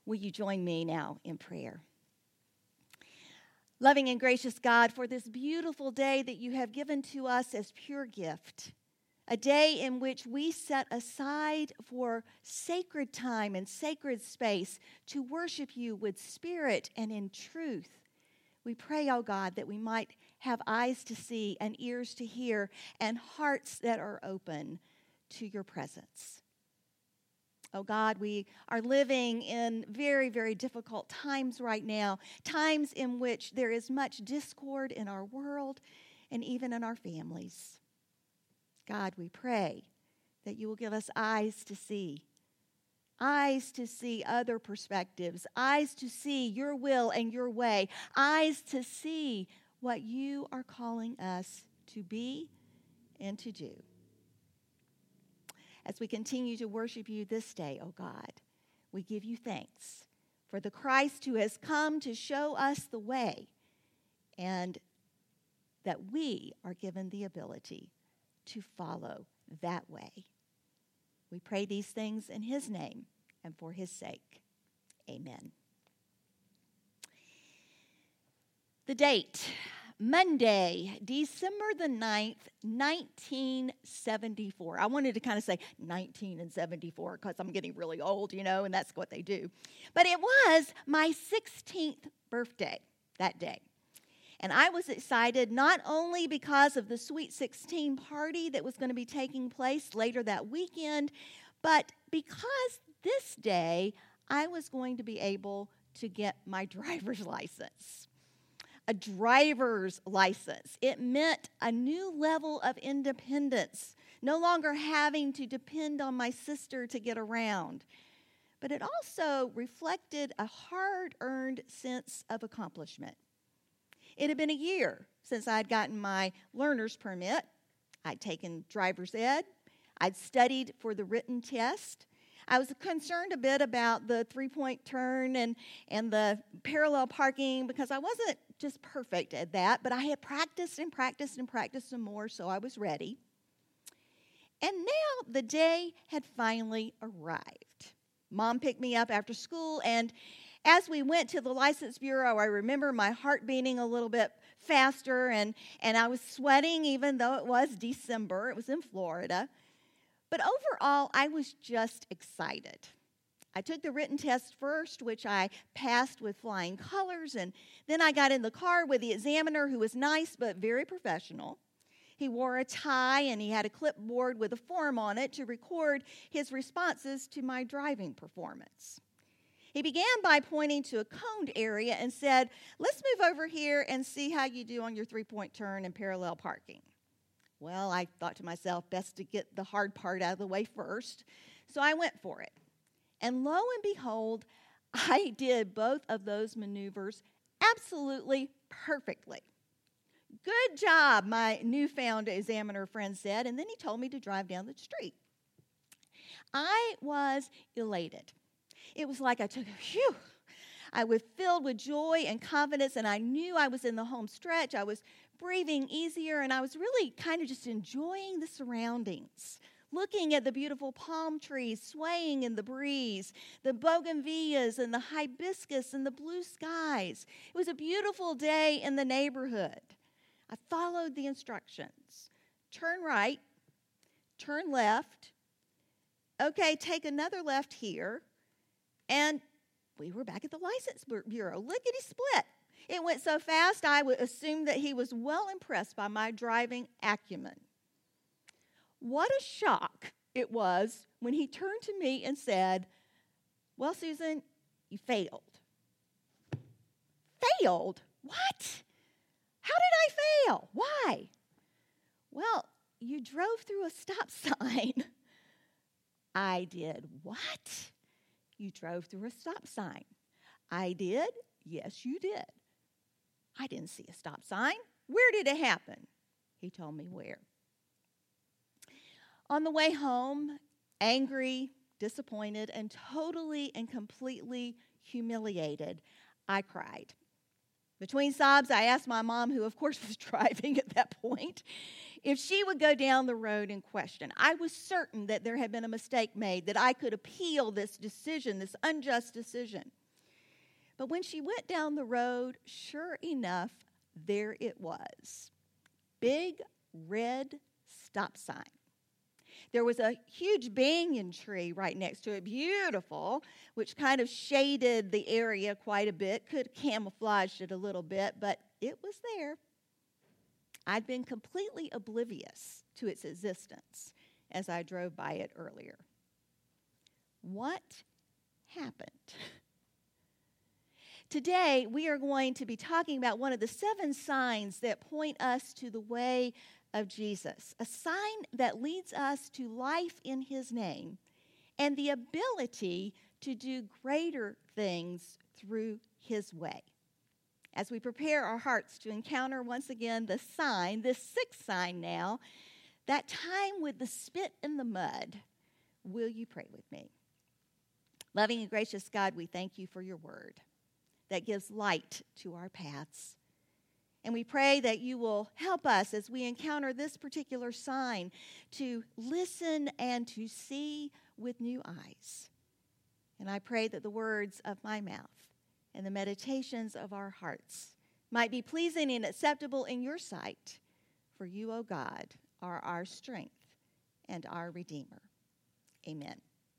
Will you join me now in prayer? Loving and gracious God, for this beautiful day that you have given to us as pure gift, a day in which we set aside for sacred time and sacred space to worship you with spirit and in truth. We pray, oh God, that we might have eyes to see and ears to hear and hearts that are open to your presence. Oh God, we are living in very, very difficult times right now, times in which there is much discord in our world and even in our families. God, we pray that you will give us eyes to see other perspectives, eyes to see your will and your way, eyes to see what you are calling us to be and to do. As we continue to worship you this day, oh God, we give you thanks for the Christ who has come to show us the way, and that we are given the ability to follow that way. We pray these things in his name and for his sake. Amen. The date, Monday, December the 9th, 1974. I wanted to kind of say 19 and 74 because I'm getting really old, and that's what they do. But it was my 16th birthday that day. And I was excited not only because of the Sweet 16 party that was going to be taking place later that weekend, but because this day I was going to be able to get my driver's license. A driver's license. It meant a new level of independence, no longer having to depend on my sister to get around. But it also reflected a hard-earned sense of accomplishment. It had been a year since I'd gotten my learner's permit. I'd taken driver's ed. I'd studied for the written test. I was concerned a bit about the three-point turn and the parallel parking because I wasn't just perfect at that, but I had practiced some more, so I was ready. And now the day had finally arrived. Mom picked me up after school, and as we went to the license bureau, I remember my heart beating a little bit faster, and I was sweating even though it was December. It was in Florida. But overall, I was just excited. I took the written test first, which I passed with flying colors, and then I got in the car with the examiner, who was nice but very professional. He wore a tie, and he had a clipboard with a form on it to record his responses to my driving performance. He began by pointing to a coned area and said, "Let's move over here and see how you do on your three-point turn and parallel parking." Well, I thought to myself, best to get the hard part out of the way first, so I went for it. And lo and behold, I did both of those maneuvers absolutely perfectly. "Good job," my newfound examiner friend said, and then he told me to drive down the street. I was elated. It was like I took a phew. I was filled with joy and confidence, and I knew I was in the home stretch. I was breathing easier, and I was really kind of just enjoying the surroundings, looking at the beautiful palm trees swaying in the breeze, the bougainvilleas and the hibiscus and the blue skies. It was a beautiful day in the neighborhood. I followed the instructions. Turn right, turn left. Okay, take another left here. And we were back at the license bureau. Lickety-split. It went so fast, I would assume that he was well impressed by my driving acumen. What a shock it was when he turned to me and said, "Well, Susan, you failed." Failed? What? How did I fail? Why? Well, you drove through a stop sign. I did what? You drove through a stop sign. I did? Yes, you did. I didn't see a stop sign. Where did it happen? He told me where. On the way home, angry, disappointed, and totally and completely humiliated, I cried. Between sobs, I asked my mom, who of course was driving at that point, if she would go down the road in question. I was certain that there had been a mistake made, that I could appeal this decision, this unjust decision. But when she went down the road, sure enough, there it was. Big red stop sign. There was a huge banyan tree right next to it, beautiful, which kind of shaded the area quite a bit, could camouflage it a little bit, but it was there. I'd been completely oblivious to its existence as I drove by it earlier. What happened? Today, we are going to be talking about one of the 7 signs that point us to the way of Jesus, a sign that leads us to life in his name and the ability to do greater things through his way. As we prepare our hearts to encounter once again the sign, this 6th sign now, that time with the spit in the mud, will you pray with me? Loving and gracious God, we thank you for your word that gives light to our paths. And we pray that you will help us as we encounter this particular sign to listen and to see with new eyes. And I pray that the words of my mouth and the meditations of our hearts might be pleasing and acceptable in your sight. For you, O God, are our strength and our Redeemer. Amen.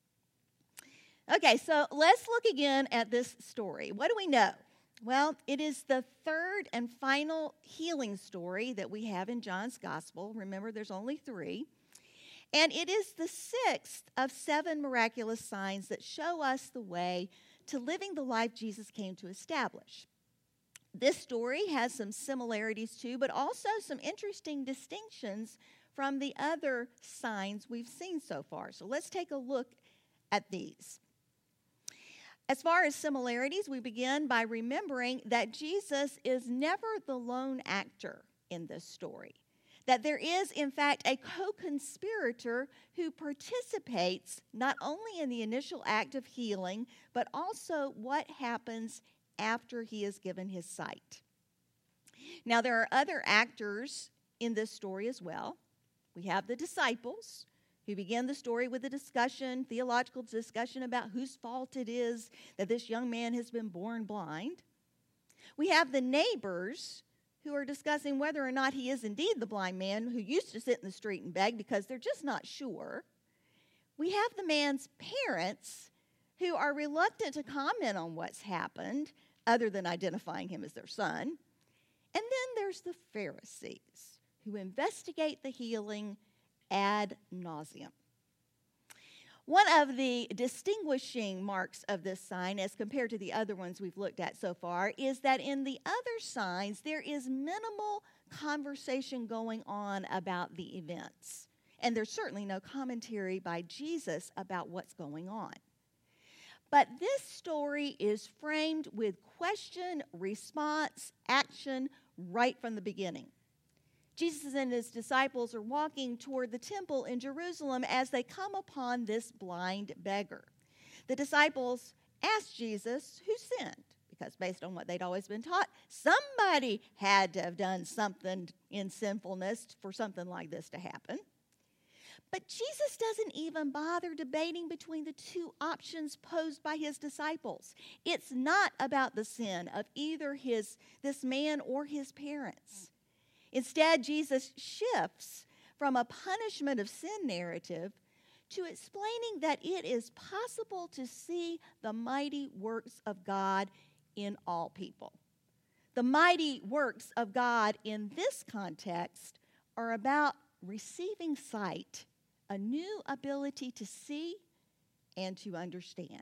Okay, so let's look again at this story. What do we know? Well, it is the 3rd and final healing story that we have in John's Gospel. Remember, there's only 3. And it is the 6th of 7 miraculous signs that show us the way to living the life Jesus came to establish. This story has some similarities too, but also some interesting distinctions from the other signs we've seen so far. So let's take a look at these. As far as similarities, we begin by remembering that Jesus is never the lone actor in this story. That there is, in fact, a co-conspirator who participates not only in the initial act of healing, but also what happens after he is given his sight. Now, there are other actors in this story as well. We have the disciples, who begin the story with a theological discussion about whose fault it is that this young man has been born blind. We have the neighbors who are discussing whether or not he is indeed the blind man who used to sit in the street and beg because they're just not sure. We have the man's parents who are reluctant to comment on what's happened other than identifying him as their son. And then there's the Pharisees who investigate the healing ad nauseum. One of the distinguishing marks of this sign, as compared to the other ones we've looked at so far, is that in the other signs, there is minimal conversation going on about the events. And there's certainly no commentary by Jesus about what's going on. But this story is framed with question, response, action right from the beginning. Jesus and his disciples are walking toward the temple in Jerusalem as they come upon this blind beggar. The disciples ask Jesus who sinned, because based on what they'd always been taught, somebody had to have done something in sinfulness for something like this to happen. But Jesus doesn't even bother debating between the 2 options posed by his disciples. It's not about the sin of either this man or his parents. Instead, Jesus shifts from a punishment of sin narrative to explaining that it is possible to see the mighty works of God in all people. The mighty works of God in this context are about receiving sight, a new ability to see and to understand.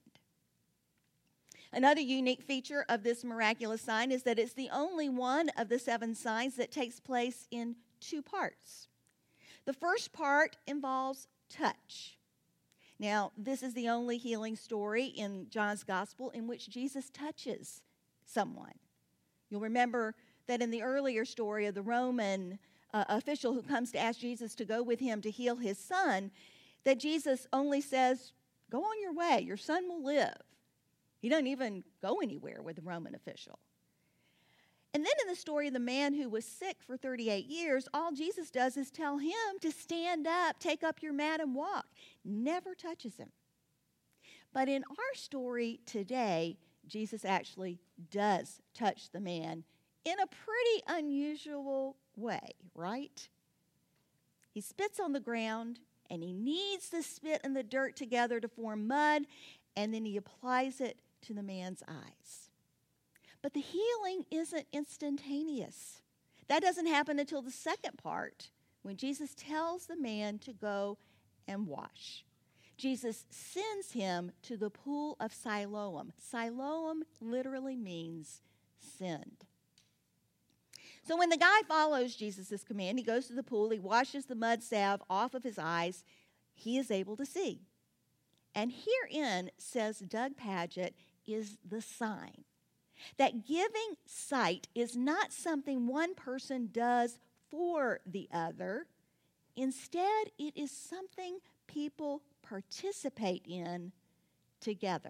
Another unique feature of this miraculous sign is that it's the only one of the 7 signs that takes place in 2 parts. The first part involves touch. Now, this is the only healing story in John's Gospel in which Jesus touches someone. You'll remember that in the earlier story of the Roman official who comes to ask Jesus to go with him to heal his son, that Jesus only says, "Go on your way, your son will live." He doesn't even go anywhere with the Roman official. And then in the story of the man who was sick for 38 years, all Jesus does is tell him to stand up, take up your mat, and walk. Never touches him. But in our story today, Jesus actually does touch the man in a pretty unusual way, right? He spits on the ground, and he kneads the spit and the dirt together to form mud, and then he applies it to the man's eyes. But the healing isn't instantaneous. That doesn't happen until the second part, when Jesus tells the man to go and wash. Jesus sends him to the pool of Siloam. Siloam literally means send. So when the guy follows Jesus' command, he goes to the pool, he washes the mud salve off of his eyes, he is able to see. And herein, says Doug Pagitt, is the sign that giving sight is not something one person does for the other. Instead, it is something people participate in together.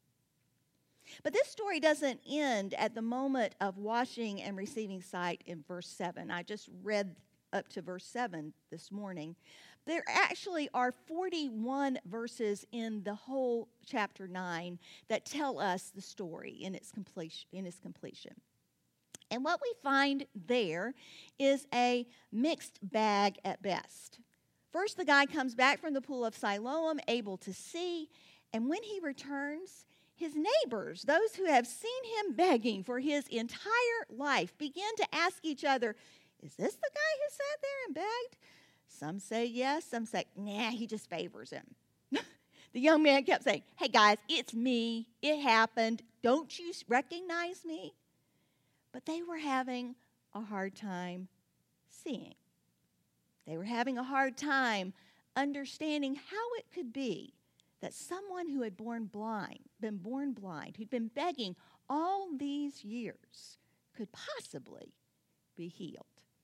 But this story doesn't end at the moment of washing and receiving sight in verse 7. I just read up to verse 7 this morning. There actually are 41 verses in the whole chapter 9 that tell us the story in its completion. And what we find there is a mixed bag at best. First, the guy comes back from the pool of Siloam, able to see, and when he returns, his neighbors, those who have seen him begging for his entire life, begin to ask each other, is this the guy who sat there and begged? Some say yes, some say, nah, he just favors him. The young man kept saying, hey guys, it's me, it happened, don't you recognize me? But they were having a hard time seeing. They were having a hard time understanding how it could be that someone who had been born blind, who'd been begging all these years, could possibly be healed.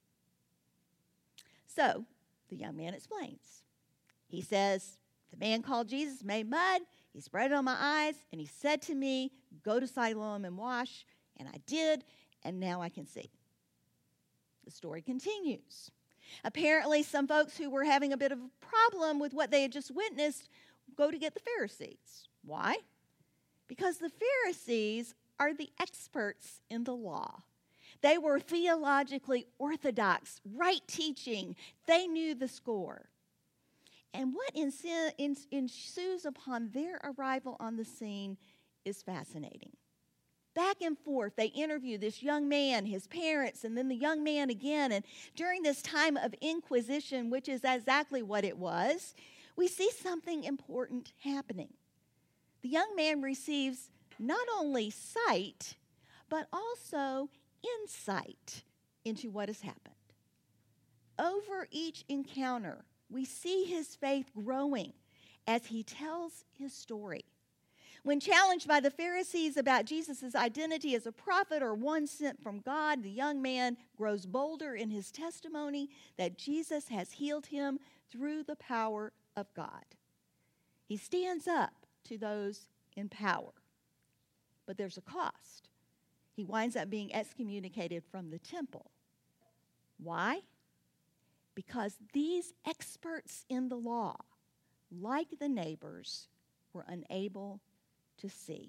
So, the young man explains. He says, the man called Jesus made mud, he spread it on my eyes, and he said to me, go to Siloam and wash, and I did, and now I can see. The story continues. Apparently, some folks who were having a bit of a problem with what they had just witnessed go to get the Pharisees. Why? Because the Pharisees are the experts in the law. They were theologically orthodox, right teaching. They knew the score. And what ensues upon their arrival on the scene is fascinating. Back and forth, they interview this young man, his parents, and then the young man again. And during this time of inquisition, which is exactly what it was, we see something important happening. The young man receives not only sight, but also insight into what has happened. Over each encounter, we see his faith growing as he tells his story. When challenged by the Pharisees about Jesus' identity as a prophet or one sent from God, the young man grows bolder in his testimony that Jesus has healed him through the power of God. He stands up to those in power. But there's a cost. He winds up being excommunicated from the temple. Why? Because these experts in the law, like the neighbors, were unable to see.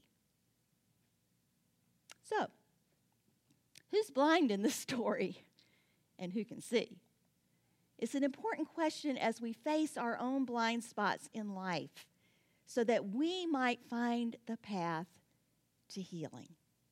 So, who's blind in this story and who can see? It's an important question as we face our own blind spots in life so that we might find the path to healing.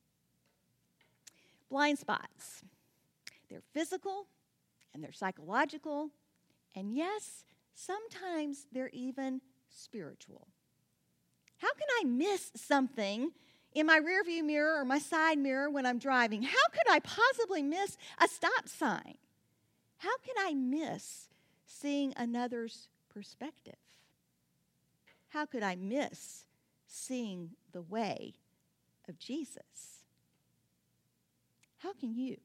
Blind spots. They're physical and they're psychological, and yes, sometimes they're even spiritual. How can I miss something in my rearview mirror or my side mirror when I'm driving? How could I possibly miss a stop sign? How can I miss seeing another's perspective? How could I miss seeing the way of Jesus? How can you?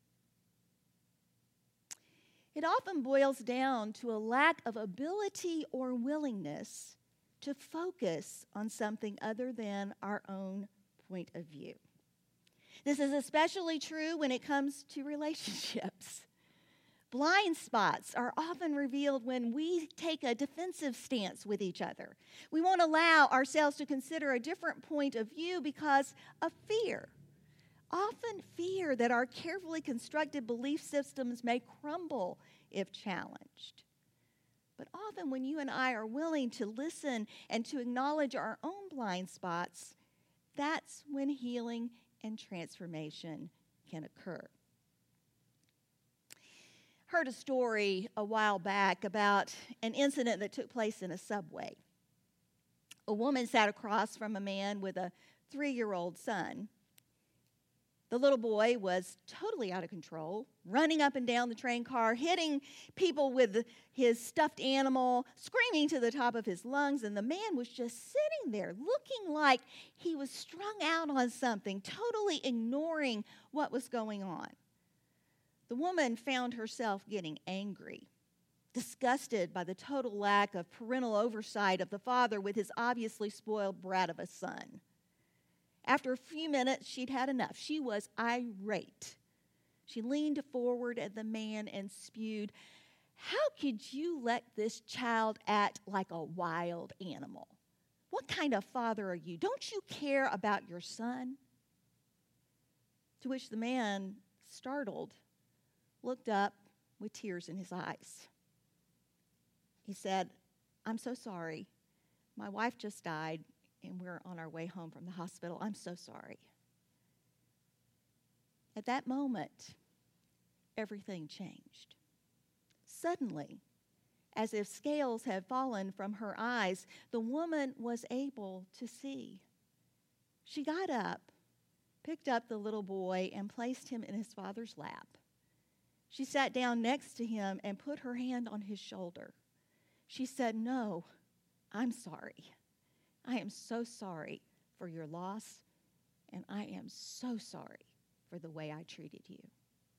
It often boils down to a lack of ability or willingness to focus on something other than our own point of view. This is especially true when it comes to relationships. Blind spots are often revealed when we take a defensive stance with each other. We won't allow ourselves to consider a different point of view because of fear. Often fear that our carefully constructed belief systems may crumble if challenged. But often when you and I are willing to listen and to acknowledge our own blind spots, that's when healing and transformation can occur. Heard a story a while back about an incident that took place in a subway. A woman sat across from a man with a 3-year-old son. The little boy was totally out of control, running up and down the train car, hitting people with his stuffed animal, screaming to the top of his lungs, and the man was just sitting there looking like he was strung out on something, totally ignoring what was going on. The woman found herself getting angry, disgusted by the total lack of parental oversight of the father with his obviously spoiled brat of a son. After a few minutes, she'd had enough. She was irate. She leaned forward at the man and spewed, "How could you let this child act like a wild animal? What kind of father are you? Don't you care about your son?" To which the man, startled, looked up with tears in his eyes. He said, "I'm so sorry. My wife just died, and we're on our way home from the hospital. I'm so sorry." At that moment, everything changed. Suddenly, as if scales had fallen from her eyes, the woman was able to see. She got up, picked up the little boy, and placed him in his father's lap. She sat down next to him and put her hand on his shoulder. She said, "No, I'm sorry. I am so sorry for your loss, and I am so sorry for the way I treated you."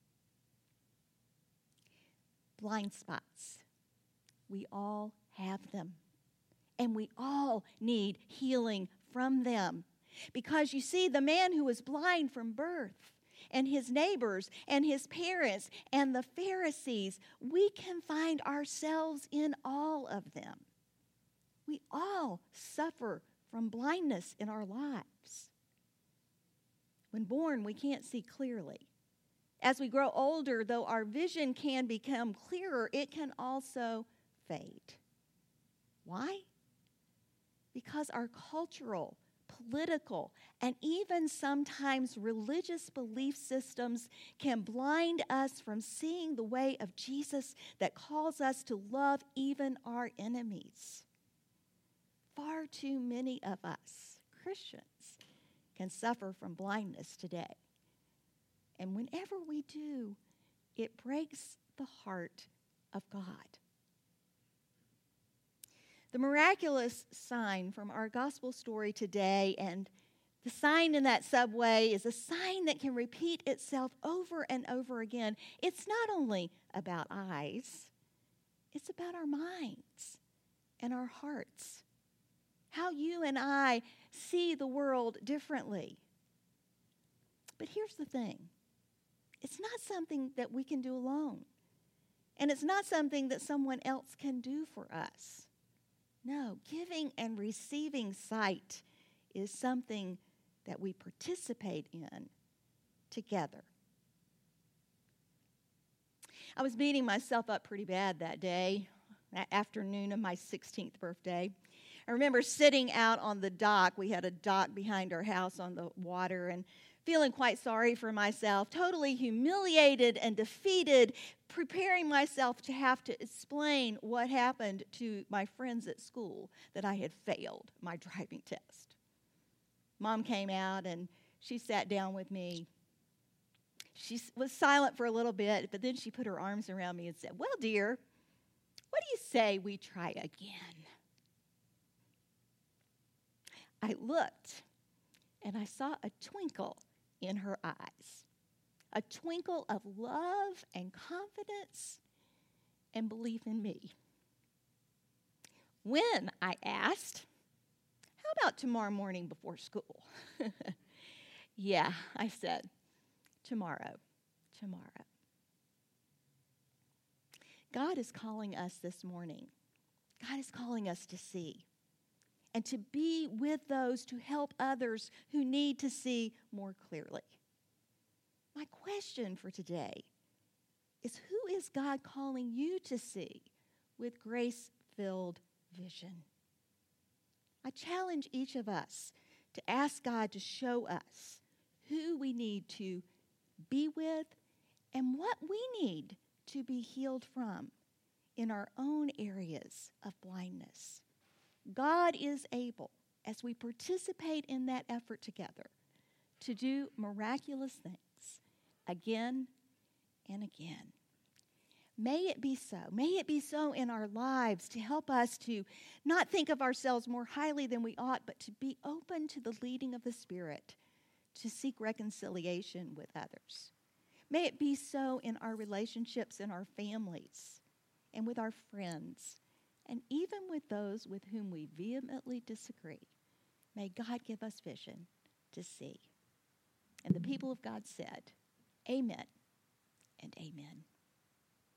Blind spots. We all have them, and we all need healing from them. Because you see, the man who was blind from birth, and his neighbors, and his parents, and the Pharisees, we can find ourselves in all of them. We all suffer from blindness in our lives. When born, we can't see clearly. As we grow older, though our vision can become clearer, it can also fade. Why? Because our cultural, political, and even sometimes religious belief systems can blind us from seeing the way of Jesus that calls us to love even our enemies. Far too many of us, Christians, can suffer from blindness today. And whenever we do, it breaks the heart of God. The miraculous sign from our gospel story today, and the sign in that subway, is a sign that can repeat itself over and over again. It's not only about eyes, it's about our minds and our hearts. How you and I see the world differently. But here's the thing. It's not something that we can do alone. And it's not something that someone else can do for us. No, giving and receiving sight is something that we participate in together. I was beating myself up pretty bad that day, that afternoon of my 16th birthday. I remember sitting out on the dock. We had a dock behind our house on the water, and feeling quite sorry for myself, totally humiliated and defeated, preparing myself to have to explain what happened to my friends at school, that I had failed my driving test. Mom came out and she sat down with me. She was silent for a little bit, but then she put her arms around me and said, "Well, dear, what do you say we try again?" I looked and I saw a twinkle in her eyes, a twinkle of love and confidence and belief in me. "When?" I asked. "How about tomorrow morning before school?" "Yeah," I said, tomorrow. God is calling us this morning. God is calling us to see and to be with those to help others who need to see more clearly. My question for today is, who is God calling you to see with grace-filled vision? I challenge each of us to ask God to show us who we need to be with and what we need to be healed from in our own areas of blindness. God is able, as we participate in that effort together, to do miraculous things again and again. May it be so. May it be so in our lives to help us to not think of ourselves more highly than we ought, but to be open to the leading of the Spirit, to seek reconciliation with others. May it be so in our relationships in our families and with our friends, and even with those with whom we vehemently disagree. May God give us vision to see. And the people of God said, Amen and amen.